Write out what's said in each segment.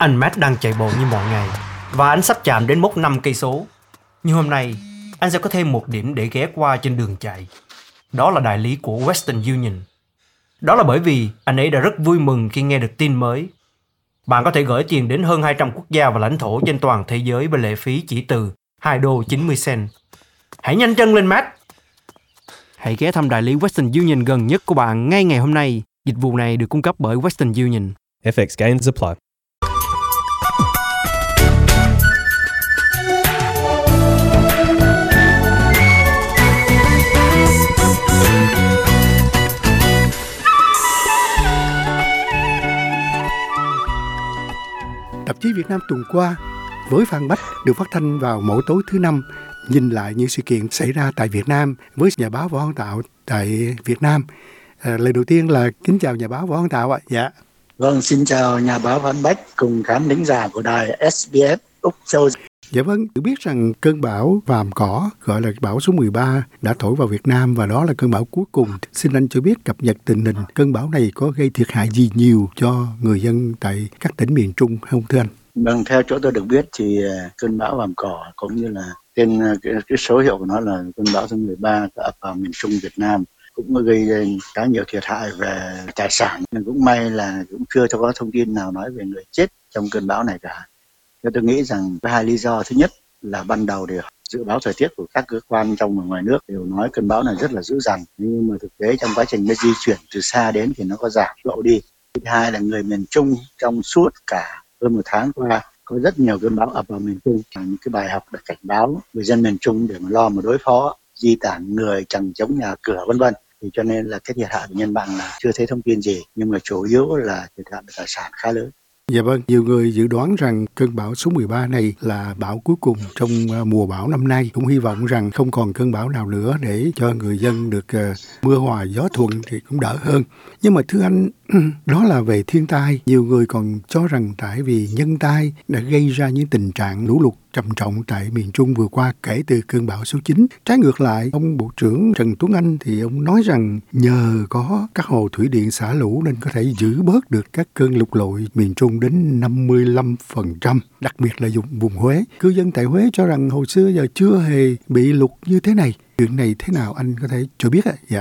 Anh Matt đang chạy bộ như mọi ngày và anh sắp chạm đến mốc 5 cây số. Nhưng hôm nay, anh sẽ có thêm một điểm để ghé qua trên đường chạy. Đó là đại lý của Western Union. Đó là bởi vì anh ấy đã rất vui mừng khi nghe được tin mới. Bạn có thể gửi tiền đến hơn 200 quốc gia và lãnh thổ trên toàn thế giới với lệ phí chỉ từ $2.90. Hãy nhanh chân lên, Matt! Hãy ghé thăm đại lý Western Union gần nhất của bạn ngay ngày hôm nay. Dịch vụ này được cung cấp bởi Western Union. FX gains apply. Tạp chí Việt Nam tuần qua với Phan Bách được phát thanh vào mỗi tối thứ Năm, nhìn lại những sự kiện xảy ra tại Việt Nam với nhà báo Võ Văn Tạo tại Việt Nam. Lời đầu tiên là kính chào nhà báo Võ Văn Tạo ạ. Dạ. Vâng, xin chào nhà báo Phan Bách cùng khán thính giả của đài SBS Úc Châu. Dạ vâng, được biết rằng cơn bão Vàm Cỏ, gọi là bão số 13, đã thổi vào Việt Nam và đó là cơn bão cuối cùng. Xin anh cho biết cập nhật tình hình cơn bão này có gây thiệt hại gì nhiều cho người dân tại các tỉnh miền Trung không thưa anh? Vâng, theo chỗ tôi được biết thì cơn bão Vàm Cỏ cũng như là tên cái số hiệu của nó là cơn bão số 13 đã ập vào miền Trung Việt Nam, cũng gây khá nhiều thiệt hại về tài sản. Nhưng cũng may là cũng chưa có thông tin nào nói về người chết trong cơn bão này cả. Tôi nghĩ rằng có hai lý do. Thứ nhất là ban đầu thì dự báo thời tiết của các cơ quan trong và ngoài nước đều nói cơn bão này rất là dữ dằn, nhưng mà thực tế trong quá trình nó di chuyển từ xa đến thì nó có giảm độ đi. Thứ hai là người miền Trung trong suốt cả hơn một tháng qua có rất nhiều cơn bão ập vào miền Trung. Những cái bài học để cảnh báo người dân miền Trung để mà lo mà đối phó, di tản người, chằng chống nhà cửa vân vân. Thì cho nên là cái thiệt hại của nhân mạng là chưa thấy thông tin gì, nhưng mà chủ yếu là thiệt hại về tài sản khá lớn. Dạ vâng, nhiều người dự đoán rằng cơn bão số 13 này là bão cuối cùng trong mùa bão năm nay. Cũng hy vọng rằng không còn cơn bão nào nữa để cho người dân được mưa hòa gió thuận thì cũng đỡ hơn. Nhưng mà thưa anh, đó là về thiên tai. Nhiều người còn cho rằng tại vì nhân tai đã gây ra những tình trạng lũ lụt trầm trọng tại miền Trung vừa qua kể từ cơn bão số 9. Trái ngược lại, ông Bộ trưởng Trần Tuấn Anh thì ông nói rằng nhờ có các hồ thủy điện xả lũ nên có thể giữ bớt được các cơn lụt lội miền Trung đến 55%, đặc biệt là vùng Huế. Cư dân tại Huế cho rằng hồi xưa giờ chưa hề bị lụt như thế này. Chuyện này thế nào anh có thể cho biết ạ? Dạ.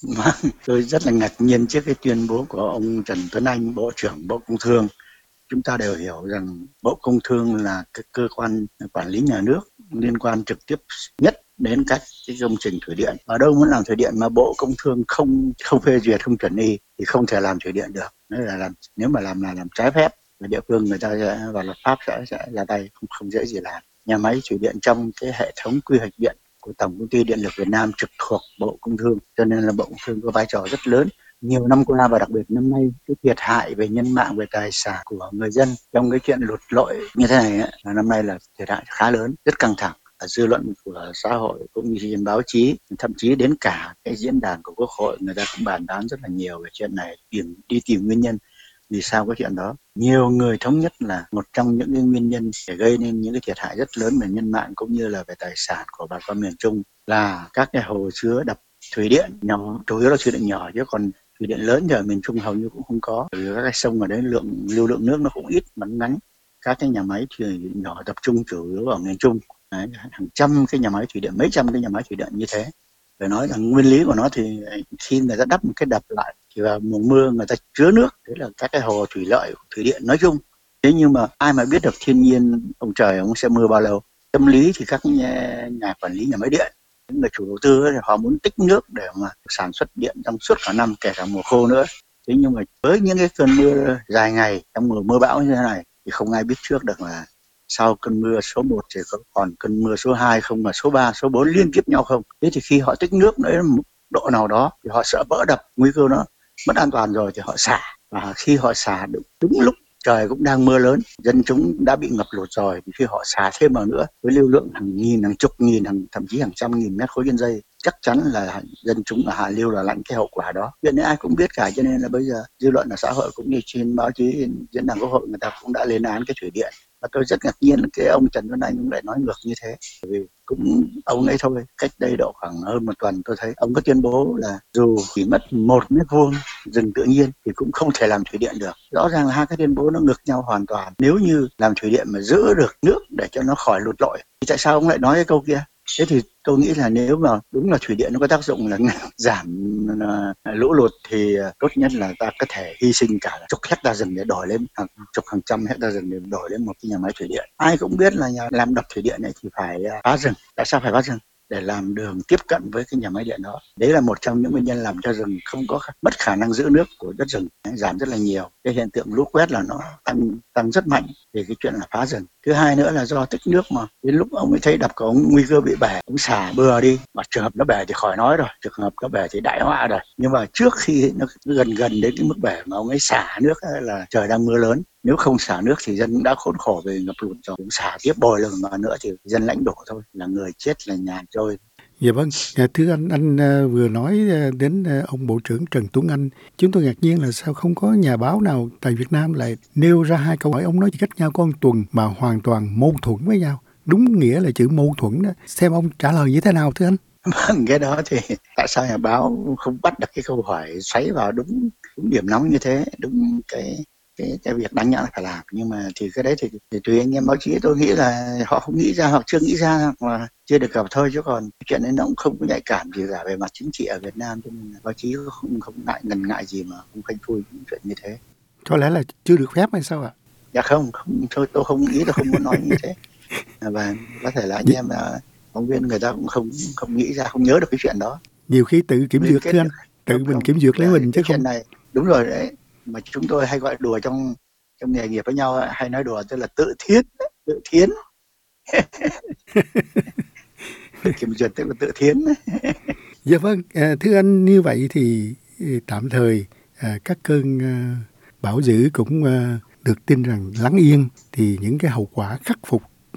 Tôi rất là ngạc nhiên trước cái tuyên bố của ông Trần Tuấn Anh, Bộ trưởng Bộ Công Thương. Chúng ta đều hiểu rằng Bộ Công Thương là cái cơ quan quản lý nhà nước liên quan trực tiếp nhất đến các cái công trình thủy điện. Ở đâu muốn làm thủy điện mà Bộ Công Thương không phê duyệt, không chuẩn y thì không thể làm thủy điện được. Nếu mà làm trái phép, là địa phương người ta sẽ, và luật pháp sẽ ra tay, không dễ gì làm. Nhà máy thủy điện trong cái hệ thống quy hoạch điện của Tổng Công ty Điện lực Việt Nam trực thuộc Bộ Công Thương, cho nên là Bộ Công Thương có vai trò rất lớn. Nhiều năm qua và đặc biệt năm nay, cái thiệt hại về nhân mạng, về tài sản của người dân trong cái chuyện lụt lội như thế này là năm nay là thiệt hại khá lớn, rất căng thẳng. Dư luận của xã hội cũng như trên báo chí, thậm chí đến cả cái diễn đàn của Quốc hội, người ta cũng bàn tán rất là nhiều về chuyện này, đi tìm nguyên nhân vì sao cái chuyện đó. Nhiều người thống nhất là một trong những cái nguyên nhân để gây nên những cái thiệt hại rất lớn về nhân mạng cũng như là về tài sản của bà con miền Trung là các cái hồ chứa đập thủy điện nhỏ, chủ yếu là thủy điện nhỏ, chứ còn thủy điện lớn ở miền Trung hầu như cũng không có. Bởi vì các cái sông ở đấy lưu lượng nước nó cũng ít, ngắn. Các cái nhà máy thủy điện nhỏ tập trung chủ yếu ở miền Trung. Đấy, hàng trăm cái nhà máy thủy điện, mấy trăm cái nhà máy thủy điện như thế. Phải nói rằng nguyên lý của nó thì khi người ta đắp một cái đập lại thì vào mùa mưa người ta chứa nước, đấy là các cái hồ thủy lợi, thủy điện nói chung. Thế nhưng mà ai mà biết được thiên nhiên ông trời ông sẽ mưa bao lâu. Tâm lý thì các nhà quản lý nhà máy điện, những người chủ đầu tư thì họ muốn tích nước để mà sản xuất điện trong suốt cả năm, kể cả mùa khô nữa. Thế nhưng mà với những cái cơn mưa dài ngày trong mùa mưa bão như thế này thì không ai biết trước được là sau cơn mưa số 1 thì có còn cơn mưa số 2 không, mà số 3, số 4 liên tiếp nhau không. Thế thì khi họ tích nước đến một độ nào đó thì họ sợ vỡ đập, nguy cơ nó mất an toàn rồi thì họ xả. Và khi họ xả đúng lúc trời cũng đang mưa lớn, dân chúng đã bị ngập lụt rồi, thì khi họ xả thêm vào nữa với lưu lượng hàng nghìn, hàng chục nghìn, thậm chí hàng trăm nghìn mét khối trên giây, chắc chắn là dân chúng ở Hạ Liêu là lãnh cái hậu quả đó. Chuyện này ai cũng biết cả, cho nên là bây giờ dư luận ở xã hội cũng như trên báo chí, diễn đàn Quốc hội, người ta cũng đã lên án cái thủy điện. Và tôi rất ngạc nhiên là cái ông Trần Tuấn Anh cũng lại nói ngược như thế. Vì cũng ông ấy thôi, cách đây độ khoảng hơn một tuần tôi thấy ông có tuyên bố là dù chỉ mất 1 mét vuông rừng tự nhiên thì cũng không thể làm thủy điện được. Rõ ràng là hai cái tuyên bố nó ngược nhau hoàn toàn. Nếu như làm thủy điện mà giữ được nước để cho nó khỏi lụt lội thì tại sao ông lại nói cái câu kia? Thế thì tôi nghĩ là nếu mà đúng là thủy điện nó có tác dụng là giảm lũ lụt thì tốt nhất là ta có thể hy sinh cả chục hecta rừng để đổi lên hàng trăm hecta rừng để đổi lên một cái nhà máy thủy điện. Ai cũng biết là làm đập thủy điện này thì phải phá rừng. Tại sao phải phá rừng? Để làm đường tiếp cận với cái nhà máy điện đó. Đấy là một trong những nguyên nhân làm cho rừng không có mất khả năng giữ nước của đất rừng, giảm rất là nhiều. Cái hiện tượng lũ quét là nó tăng rất mạnh về cái chuyện là phá rừng. Thứ hai nữa là do tích nước, mà đến lúc ông ấy thấy đập của ông nguy cơ bị bể, ông xả bừa đi. Mà trường hợp nó bể thì khỏi nói rồi, trường hợp nó bể thì đại họa rồi. Nhưng mà trước khi nó gần đến cái mức bể mà ông ấy xả nước là trời đang mưa lớn. Nếu không xả nước thì dân cũng đã khốn khổ về ngập lụt rồi, cũng xả tiếp bồi lường mà nữa thì dân lãnh đổ thôi, là người chết là nhà trôi. Dạ vâng, thưa anh vừa nói đến ông Bộ trưởng Trần Tuấn Anh. Chúng tôi ngạc nhiên là sao không có nhà báo nào tại Việt Nam lại nêu ra hai câu hỏi ông nói chỉ cách nhau có 1 tuần mà hoàn toàn mâu thuẫn với nhau. Đúng nghĩa là chữ mâu thuẫn đó. Xem ông trả lời như thế nào thưa anh? Vâng, cái đó thì tại sao nhà báo không bắt được cái câu hỏi xoáy vào đúng điểm nóng như thế, đúng cái việc đáng nhẽ là phải làm. Nhưng mà thì cái đấy thì tùy anh em báo chí, tôi nghĩ là họ không nghĩ ra hoặc chưa nghĩ ra hoặc là chưa được gặp thôi, chứ còn cái chuyện đấy nó cũng không có nhạy cảm gì cả về mặt chính trị ở Việt Nam, cho nên là báo chí không ngần ngại gì mà không phanh phui những chuyện như thế. Có lẽ là chưa được phép hay sao ạ? Dạ không, thôi tôi không nghĩ, tôi không muốn nói như thế. Và có thể là anh em là phóng viên người ta cũng không nghĩ ra, không nhớ được cái chuyện đó. Nhiều khi tự kiểm duyệt thưa anh, tự mình kiểm duyệt lấy mình chứ cái không. chuyện này đúng rồi đấy, mà chúng tôi hay gọi đùa trong nghề nghiệp với nhau, hay nói đùa tức là tự thiến. Tự kiểm duyệt tức là tự thiến. Dạ vâng, thưa anh, như vậy thì tạm thời các cơn bão dữ cũng được tin rằng lắng yên, thì những cái hậu quả khắc phục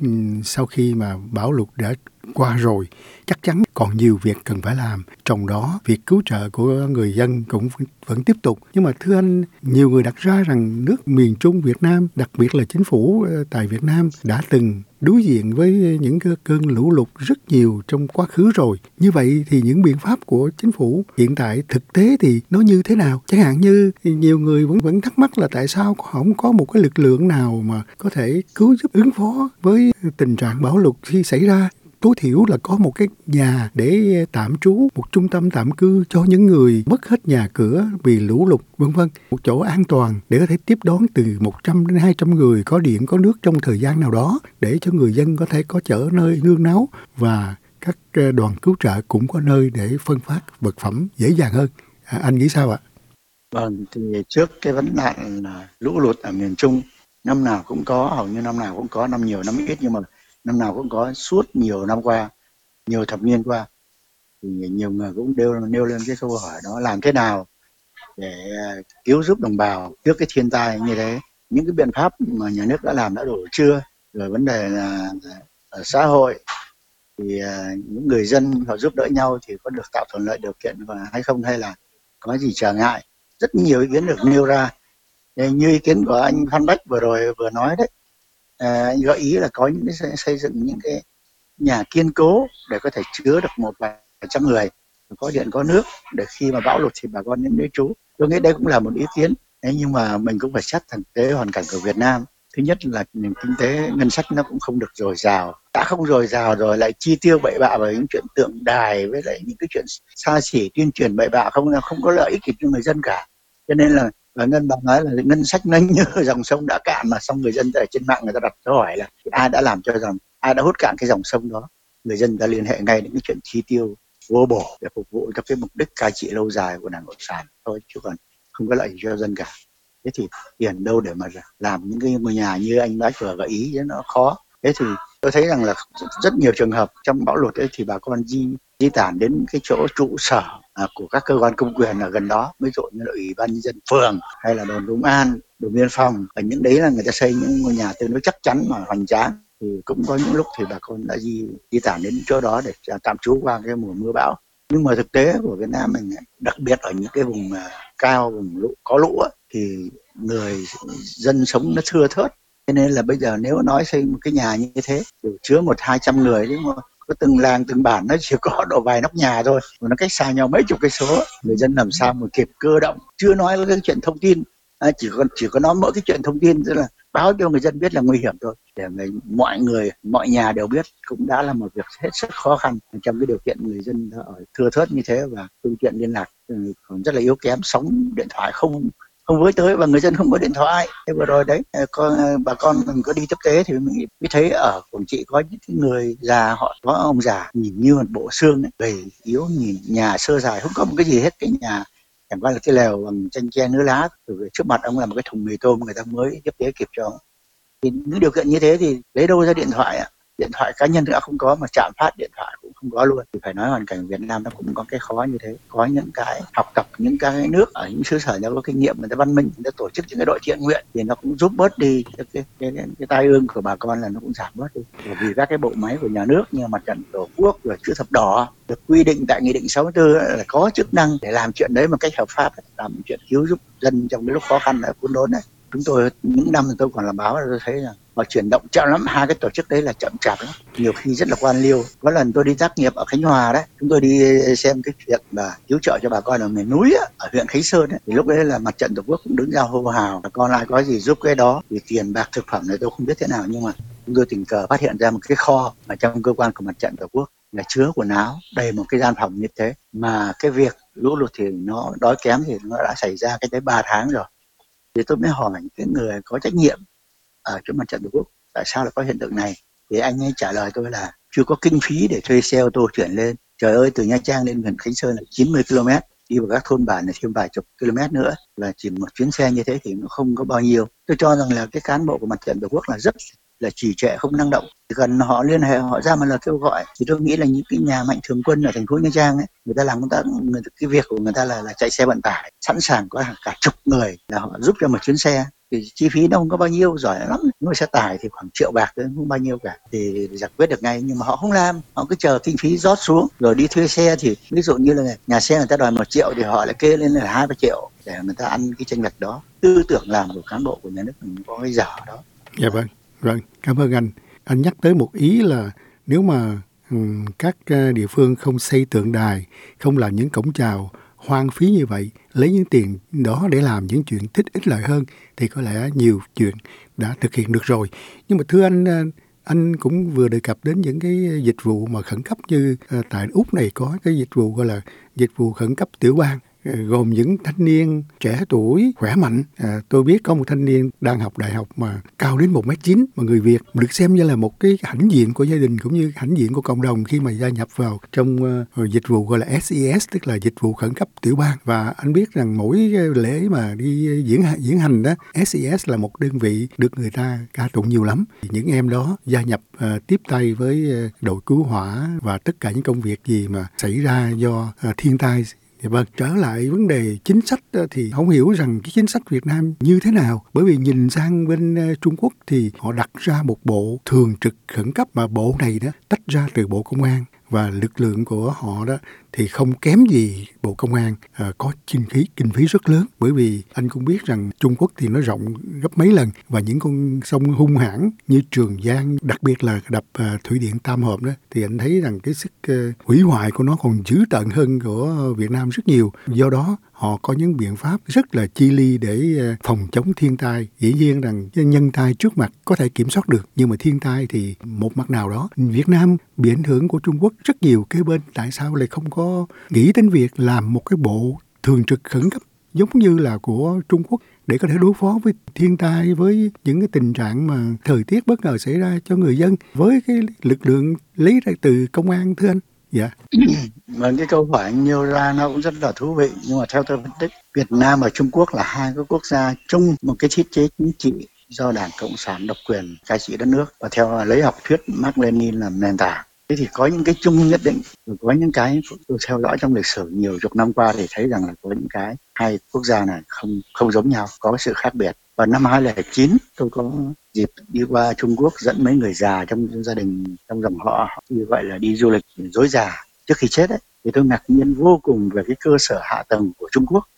sau khi mà bão lụt đã qua rồi chắc chắn còn nhiều việc cần phải làm, trong đó việc cứu trợ của người dân cũng vẫn tiếp tục. Nhưng mà thưa anh, nhiều người đặt ra rằng nước miền Trung Việt Nam, đặc biệt là chính phủ tại Việt Nam đã từng đối diện với những cơn lũ lụt rất nhiều trong quá khứ rồi. Như vậy thì những biện pháp của chính phủ hiện tại thực tế thì nó như thế nào? Chẳng hạn như nhiều người vẫn thắc mắc là tại sao không có một cái lực lượng nào mà có thể cứu giúp ứng phó với tình trạng bão lụt khi xảy ra. Tối thiểu là có một cái nhà để tạm trú, một trung tâm tạm cư cho những người mất hết nhà cửa vì lũ lụt, vân vân. Một chỗ an toàn để có thể tiếp đón từ 100 đến 200 người, có điện, có nước trong thời gian nào đó, để cho người dân có thể có chỗ nơi nương náu, và các đoàn cứu trợ cũng có nơi để phân phát vật phẩm dễ dàng hơn. Anh nghĩ sao ạ? Vâng, thì trước cái vấn nạn là lũ lụt ở miền Trung, năm nào cũng có, hầu như năm nào cũng có, năm nhiều năm ít, nhưng mà năm nào cũng có suốt nhiều năm qua, nhiều thập niên qua, thì nhiều người cũng nêu lên cái câu hỏi đó: làm thế nào để cứu giúp đồng bào trước cái thiên tai như thế? Những cái biện pháp mà nhà nước đã làm đã đủ chưa? Rồi vấn đề là ở xã hội thì những người dân họ giúp đỡ nhau thì có được tạo thuận lợi điều kiện và hay không, hay là có gì trở ngại? Rất nhiều ý kiến được nêu ra. Như ý kiến của anh Phan Bách vừa nói đấy, anh gợi ý là có những cái xây dựng những cái nhà kiên cố để có thể chứa được một vài trăm người, có điện có nước, để khi mà bão lụt thì bà con đến nơi trú. Tôi nghĩ đây cũng là một ý kiến. Nhưng mà mình cũng phải xét thực tế hoàn cảnh của Việt Nam. Thứ nhất là nền kinh tế ngân sách nó cũng không được dồi dào, đã không dồi dào rồi lại chi tiêu bậy bạ vào những chuyện tượng đài với lại những cái chuyện xa xỉ, tuyên truyền bậy bạ không có lợi ích gì cho người dân cả. Cho nên là Ngân bà nói là ngân sách nó như dòng sông đã cạn, mà xong người dân ở trên mạng người ta đặt câu hỏi là ai đã làm cho dòng, ai đã hút cạn cái dòng sông đó. Người dân ta liên hệ ngay đến cái chuyện chi tiêu vô bổ để phục vụ cho cái mục đích cai trị lâu dài của Đảng Cộng sản thôi, chứ còn không có lợi gì cho dân cả. Thế thì tiền đâu để mà làm những cái ngôi nhà như anh Bách vừa gợi ý, nó khó. Thế thì tôi thấy rằng là rất nhiều trường hợp trong bão lụt ấy thì bà con di tản đến cái chỗ trụ sở của các cơ quan công quyền ở gần đó, ví dụ như là ủy ban nhân dân phường hay là đồn công an, đồn biên phòng. Ở những đấy là người ta xây những ngôi nhà tương đối chắc chắn mà hoành tráng. Thì cũng có những lúc thì bà con đã di tản đến chỗ đó để tạm trú qua cái mùa mưa bão. Nhưng mà thực tế của Việt Nam mình, đặc biệt ở những cái vùng cao, vùng có lũ thì người dân sống nó thưa thớt, Thế nên là bây giờ nếu nói xây một cái nhà như thế chứa 100-200 người, nhưng mà có từng làng từng bản nó chỉ có độ vài nóc nhà thôi, mà nó cách xa nhau mấy chục cây số, người dân làm sao mà kịp cơ động. Chưa nói cái chuyện thông tin, chỉ có nói mỗi cái chuyện thông tin, tức là báo cho người dân biết là nguy hiểm thôi, để mọi người mọi nhà đều biết, cũng đã là một việc hết sức khó khăn trong cái điều kiện người dân ở thưa thớt như thế, và phương tiện liên lạc còn rất là yếu kém, sóng điện thoại không với tới, và người dân không có điện thoại. Thế vừa rồi đấy, bà con mình có đi tiếp tế thì mình mới thấy ở Quảng Trị có những cái người già, họ có ông già nhìn như một bộ xương ấy, gầy yếu, nhìn nhà sơ sài, không có một cái gì hết, cái nhà chẳng qua là cái lều bằng tranh tre nứa lá, rồi trước mặt ông là một cái thùng mì tôm người ta mới tiếp tế kịp cho ông. Thì những điều kiện như thế thì lấy đâu ra điện thoại ạ? Điện thoại cá nhân đã không có, mà trạm phát điện thoại cũng không có luôn. Thì phải nói hoàn cảnh Việt Nam nó cũng có cái khó như thế. Có những cái học tập những cái nước ở những xứ sở nó có kinh nghiệm, người ta văn minh, người ta tổ chức những cái đội thiện nguyện thì nó cũng giúp bớt đi cái tai ương của bà con, là nó cũng giảm bớt đi. Bởi vì các cái bộ máy của nhà nước như Mặt trận Tổ quốc rồi Chữ Thập Đỏ được quy định tại Nghị định 64 là có chức năng để làm chuyện đấy một cách hợp pháp, làm chuyện cứu giúp dân trong cái lúc khó khăn ở khốn đốn này. Chúng tôi những năm tôi còn làm báo, tôi thấy là họ chuyển động chậm lắm, hai cái tổ chức đấy là chậm chạp lắm, nhiều khi rất là quan liêu. Có lần tôi đi tác nghiệp ở Khánh Hòa đấy, chúng tôi đi xem cái việc mà cứu trợ cho bà con ở miền núi á, ở huyện Khánh Sơn ấy, thì lúc đấy là Mặt trận Tổ quốc cũng đứng ra hô hào bà con ai có gì giúp cái đó, vì tiền bạc thực phẩm này tôi không biết thế nào, nhưng mà chúng tôi tình cờ phát hiện ra một cái kho ở trong cơ quan của Mặt trận Tổ quốc là chứa quần áo đầy một cái gian phòng như thế, mà cái việc lũ lụt thì nó đói kém thì nó đã xảy ra cách đấy 3 tháng rồi. Thì tôi mới hỏi cái người có trách nhiệm ở chỗ Mặt trận Tổ quốc tại sao lại có hiện tượng này, thì anh ấy trả lời tôi là chưa có kinh phí để thuê xe ô tô chuyển lên. Trời ơi, từ Nha Trang lên huyện Khánh Sơn là 90 km, đi vào các thôn bản là thêm vài chục km nữa, là chỉ một chuyến xe như thế thì nó không có bao nhiêu. Tôi cho rằng là cái cán bộ của Mặt trận Tổ quốc là rất là trì trệ, không năng động. Chỉ cần họ liên hệ, họ ra một lời kêu gọi, thì tôi nghĩ là những cái nhà mạnh thường quân ở thành phố Nha Trang ấy, người ta làm cái việc của người ta là chạy xe vận tải, sẵn sàng có cả chục người là họ giúp cho một chuyến xe, thì chi phí nó không có bao nhiêu, giỏi lắm, nuôi xe tải thì khoảng 1 triệu bạc thôi, không bao nhiêu cả, thì giải quyết được ngay. Nhưng mà họ không làm, họ cứ chờ kinh phí rót xuống rồi đi thuê xe, thì ví dụ như là nhà xe người ta đòi 1 triệu thì họ lại kê lên là 2-3 triệu để người ta ăn cái chênh lệch đó. Tư tưởng làm của cán bộ của nhà nước mình có cái dở đó. Dạ vâng, cảm ơn anh. Anh nhắc tới một ý là nếu mà các địa phương không xây tượng đài, không làm những cổng chào hoang phí như vậy, lấy những tiền đó để làm những chuyện ích lợi hơn, thì có lẽ nhiều chuyện đã thực hiện được rồi. Nhưng mà thưa anh cũng vừa đề cập đến những cái dịch vụ mà khẩn cấp như tại Úc này có cái dịch vụ gọi là dịch vụ khẩn cấp tiểu bang, gồm những thanh niên trẻ tuổi khỏe mạnh. Tôi biết có một thanh niên đang học đại học mà cao đến 1m9, mà người Việt, được xem như là một cái hãnh diện của gia đình cũng như hãnh diện của cộng đồng khi mà gia nhập vào trong dịch vụ gọi là SES, tức là dịch vụ khẩn cấp tiểu bang. Và anh biết rằng mỗi lễ mà đi diễn hành đó, SES là một đơn vị được người ta ca tụng nhiều lắm. Những em đó gia nhập tiếp tay với đội cứu hỏa và tất cả những công việc gì mà xảy ra do thiên tai. Vâng, trở lại vấn đề chính sách thì không hiểu rằng cái chính sách Việt Nam như thế nào, bởi vì nhìn sang bên Trung Quốc thì họ đặt ra một bộ thường trực khẩn cấp, mà bộ này đó tách ra từ Bộ Công an, và lực lượng của họ đó thì không kém gì Bộ Công an, có kinh phí rất lớn, bởi vì anh cũng biết rằng Trung Quốc thì nó rộng gấp mấy lần, và những con sông hung hãn như Trường Giang, đặc biệt là đập thủy điện Tam Hợp đó, thì anh thấy rằng cái sức hủy hoại của nó còn dữ tợn hơn của Việt Nam rất nhiều. Do đó họ có những biện pháp rất là chi li để phòng chống thiên tai. Dĩ nhiên rằng nhân tai trước mặt có thể kiểm soát được, nhưng mà thiên tai thì một mặt nào đó. Việt Nam bị ảnh hưởng của Trung Quốc rất nhiều kế bên, tại sao lại không có nghĩ đến việc làm một cái bộ thường trực khẩn cấp giống như là của Trung Quốc để có thể đối phó với thiên tai, với những cái tình trạng mà thời tiết bất ngờ xảy ra cho người dân, với cái lực lượng lấy ra từ công an, thưa anh? Dạ. Vâng, cái câu hỏi anh nêu ra nó cũng rất là thú vị, nhưng mà theo tôi phân tích, Việt Nam và Trung Quốc là hai cái quốc gia chung một cái thiết chế chính trị do Đảng Cộng sản độc quyền cai trị đất nước, và theo lấy học thuyết Mác Lênin làm nền tảng. Thế thì có những cái chung nhất định, có những cái tôi theo dõi trong lịch sử nhiều chục năm qua thì thấy rằng là có những cái hai quốc gia này không giống nhau, có cái sự khác biệt. Và năm 2009 tôi có dịp đi qua Trung Quốc dẫn mấy người già trong gia đình, trong dòng họ, như vậy là đi du lịch dối già trước khi chết ấy, thì tôi ngạc nhiên vô cùng về cái cơ sở hạ tầng của Trung Quốc.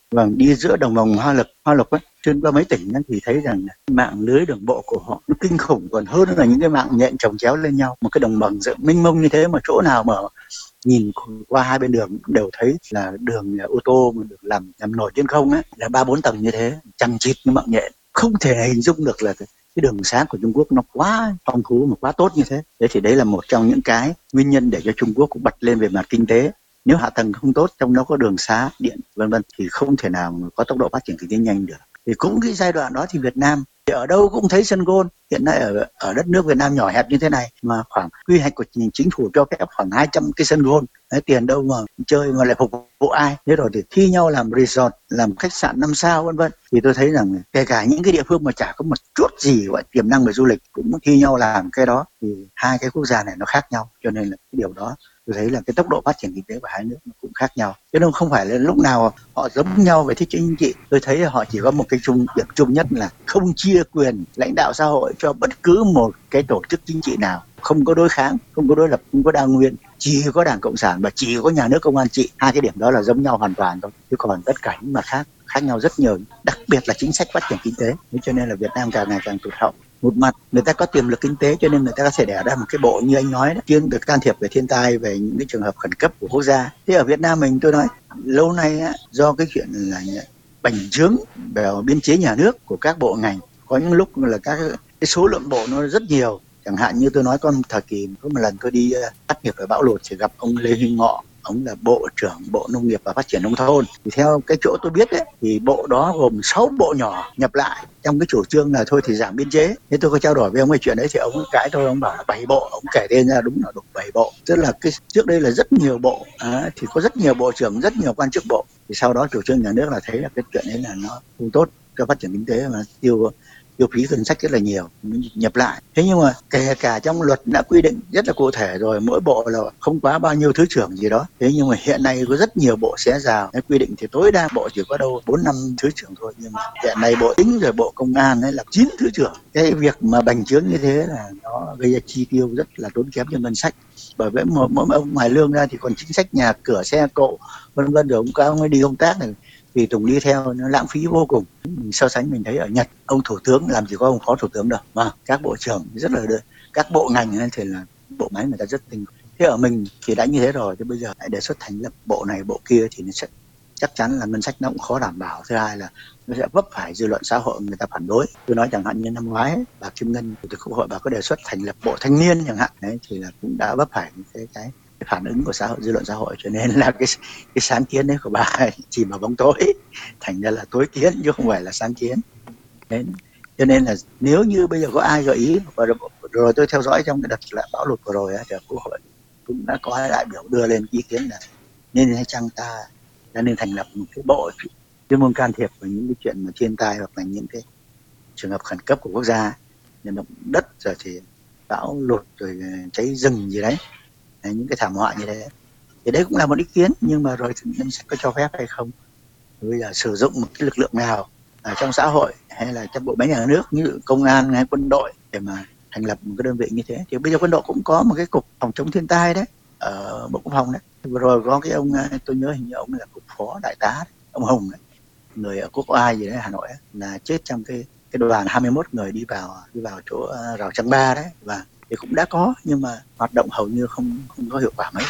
Vâng, đi giữa đồng bằng Hoa Lục ấy, trên qua mấy tỉnh ấy, thì thấy rằng mạng lưới đường bộ của họ nó kinh khủng còn hơn là những cái mạng nhện chồng chéo lên nhau. Một cái đồng bằng rộng mênh mông như thế mà chỗ nào mà nhìn qua hai bên đường đều thấy là đường ô tô mà được làm nổi trên không ấy, là 3-4 tầng như thế, chằng chịt như mạng nhện. Không thể hình dung được là cái đường xá của Trung Quốc nó quá phong phú mà quá tốt như thế. Thế thì đấy là một trong những cái nguyên nhân để cho Trung Quốc cũng bật lên về mặt kinh tế. Nếu hạ tầng không tốt, trong đó có đường xá, điện vân vân thì không thể nào mà có tốc độ phát triển kinh tế nhanh được. Thì cũng cái giai đoạn đó thì Việt Nam thì ở đâu cũng thấy sân golf. Hiện nay ở đất nước Việt Nam nhỏ hẹp như thế này mà khoảng quy hoạch của chính phủ cho phép khoảng 200 cái sân golf. Đấy, tiền đâu mà chơi mà lại phục vụ ai? Thế rồi thì thi nhau làm resort, làm khách sạn 5 sao vân vân. Thì tôi thấy rằng kể cả những cái địa phương mà chả có một chút gì gọi tiềm năng về du lịch cũng thi nhau làm cái đó, thì hai cái quốc gia này nó khác nhau. Cho nên là cái điều đó tôi thấy là cái tốc độ phát triển kinh tế của hai nước nó cũng khác nhau, chứ không phải là lúc nào họ giống nhau về thích chính trị. Tôi thấy họ chỉ có một cái điểm chung nhất là không chia quyền lãnh đạo xã hội cho bất cứ một cái tổ chức chính trị nào, không có đối kháng, không có đối lập, không có đa nguyên, chỉ có Đảng Cộng sản và chỉ có nhà nước công an trị. Hai cái điểm đó là giống nhau hoàn toàn thôi, chứ còn tất cả những mặt khác nhau rất nhiều, đặc biệt là chính sách phát triển kinh tế. Thế cho nên là Việt Nam càng ngày càng tụt hậu. Một mặt người ta có tiềm lực kinh tế cho nên người ta có thể đẻ ra một cái bộ như anh nói đó, chuyên được can thiệp về thiên tai, về những cái trường hợp khẩn cấp của quốc gia. Thế ở Việt Nam mình tôi nói lâu nay á, do cái chuyện là bành trướng về biên chế nhà nước của các bộ ngành, có những lúc là các cái số lượng bộ nó rất nhiều. Chẳng hạn như tôi nói có một thời kỳ, có một lần tôi đi tác nghiệp ở bão lụt thì gặp ông Lê Huy Ngọ, ông là Bộ trưởng Bộ Nông nghiệp và Phát triển Nông thôn. Thì theo cái chỗ tôi biết ấy, thì bộ đó gồm 6 bộ nhỏ nhập lại trong cái chủ trương là thôi thì giảm biên chế. Thế tôi có trao đổi với ông về chuyện đấy thì ông cãi tôi, ông bảo là 7 bộ, ông kể tên ra đúng là đủ 7 bộ. Tức là cái trước đây là rất nhiều bộ, thì có rất nhiều bộ trưởng, rất nhiều quan chức bộ. Thì sau đó chủ trương nhà nước là thấy là cái chuyện đấy là nó không tốt cho phát triển kinh tế mà tiêu phí ngân sách rất là nhiều, nhập lại. Thế nhưng mà kể cả trong luật đã quy định rất là cụ thể rồi, mỗi bộ là không quá bao nhiêu thứ trưởng gì đó. Thế nhưng mà hiện nay có rất nhiều bộ xé rào, cái quy định thì tối đa bộ chỉ có đâu 4-5 thứ trưởng thôi. Nhưng mà hiện nay bộ tính rồi bộ công an ấy là 9 thứ trưởng. Cái việc mà bành trướng như thế là nó gây ra chi tiêu rất là tốn kém cho ngân sách. Bởi vậy mỗi ông ngoài lương ra thì còn chính sách nhà cửa, xe cộ vân vân, rồi ông cao mới đi công tác này thì Tùng đi theo, nó lãng phí vô cùng. Mình so sánh mình thấy ở Nhật, ông thủ tướng làm gì có ông phó thủ tướng đâu, mà các bộ trưởng rất là các bộ ngành nên thì là bộ máy người ta rất tinh. Thế ở mình thì đã như thế rồi, thì bây giờ lại đề xuất thành lập bộ này bộ kia thì nó sẽ chắc chắn là ngân sách nó cũng khó đảm bảo. Thứ hai là nó sẽ vấp phải dư luận xã hội người ta phản đối. Tôi nói chẳng hạn như năm ngoái bà Kim Ngân, chủ tịch Quốc hội, bà có đề xuất thành lập bộ thanh niên chẳng hạn, đấy thì là cũng đã vấp phải cái phản ứng của xã hội, dư luận xã hội. Cho nên là cái sáng kiến đấy của bà chỉ mà bóng tối, thành ra là tối kiến chứ không phải là sáng kiến. Đấy. Cho nên là nếu như bây giờ có ai gợi ý, rồi tôi theo dõi trong cái đợt là bão lụt vừa rồi thì Quốc hội cũng đã có đại biểu đưa lên ý kiến là nên hay chăng ta nên thành lập một cái bộ chuyên môn can thiệp vào những cái chuyện mà thiên tai hoặc là những cái trường hợp khẩn cấp của quốc gia, như động đất rồi thì bão lụt rồi cháy rừng gì đấy, những cái thảm họa như thế. Thì đấy cũng là một ý kiến, nhưng mà rồi nên sẽ có cho phép hay không. Bây giờ sử dụng một cái lực lượng nào ở trong xã hội hay là trong bộ máy nhà nước như công an hay quân đội để mà thành lập một cái đơn vị như thế. Thì bây giờ quân đội cũng có một cái cục phòng chống thiên tai đấy ở Bộ Quốc phòng đấy. Vừa rồi có cái ông, tôi nhớ hình như ông là cục phó đại tá đấy, ông Hùng đấy, người ở Quốc Oai gì đấy, Hà Nội ấy, là chết trong cái đoàn 21 người đi vào chỗ rào Trăng Ba đấy. Và thì cũng đã có, nhưng mà hoạt động hầu như không có hiệu quả mấy.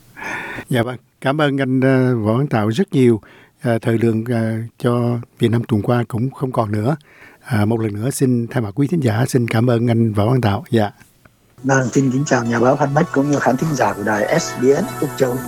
Dạ vâng, cảm ơn anh Võ Văn Tạo rất nhiều. Thời lượng cho Việt Nam tuần qua cũng không còn nữa. Một lần nữa xin thay mặt quý thính giả xin cảm ơn anh Võ Văn Tạo. Dạ. Vâng, xin kính chào nhà báo Phan Bách cũng như khán thính giả của đài SBS Úc Châu.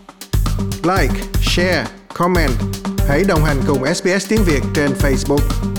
Like, share, comment. Hãy đồng hành cùng SBS tiếng Việt trên Facebook.